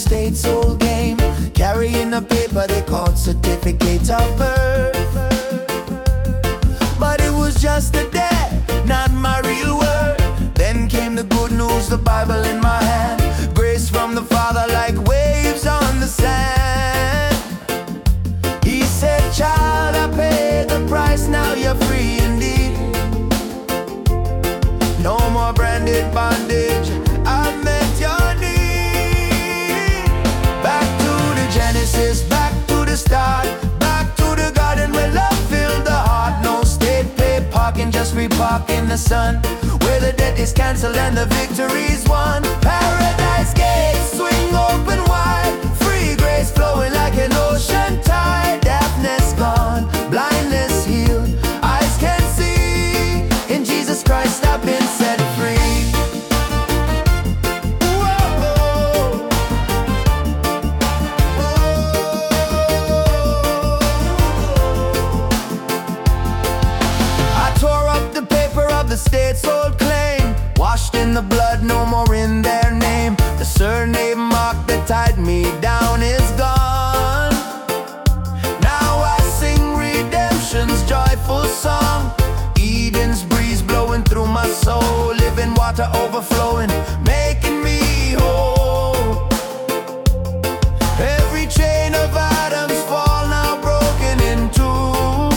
state's old game, carrying a paper they called certificate of birth. But it was just a debt, not my real word. Then came the good news, the Bible in my hand, grace from the Father like waves on the sand. He said, child, I paid the price, now you're free indeed. No more branded bondage, I met your need. Back to the Genesis, back to the start, back to the garden where love filled the heart. No state paid parking, just free park in the sun, where the debt is cancelled and the victory's won. Paradise gates swing open wide, free grace flowing like an ocean tide. Deafness gone, blindness healed, eyes can see. In Jesus Christ I've been set free. Whoa. I tore up the paper of the state's old claim, washed in the blood, no more in their name. The surname mark that tied me down is gone. Now I sing redemption's joyful song, Eden's breeze blowing through my soul, living water overflowing, making me whole. Every chain of Adam's fall now broken in two,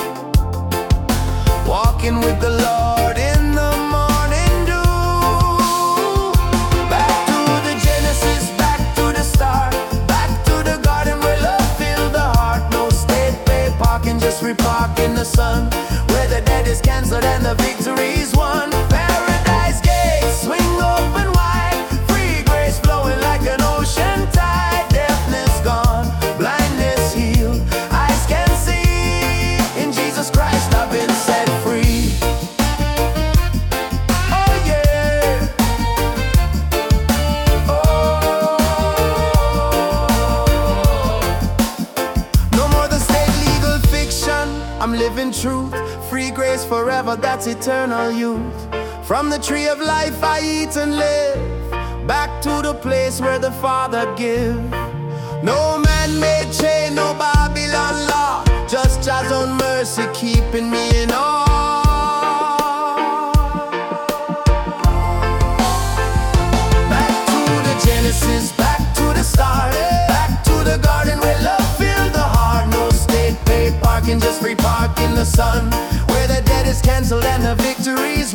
walking with the Lord in the morning dew. Back to the Genesis, back to the start, back to the garden where love filled the heart. No state paid parking, just free park in the sun, where the debt is cancelled and the victory's won. Paradise gates swing open wide, free grace flowing like an ocean tide. Deafness gone, blindness healed, eyes can see. In Jesus Christ I've been set free. Oh yeah. Oh. No more the state legal fiction, I'm living truth. Free grace forever, that's eternal youth. From the tree of life I eat and live, back to the place where the Father give. No man-made chain, no Babylon law, just God's own mercy keeping me in awe. Back to the Genesis, back to the start, back to the garden where love filled the heart. No state paid parking, just free park in the sun, where the debt is cancelled and the victory's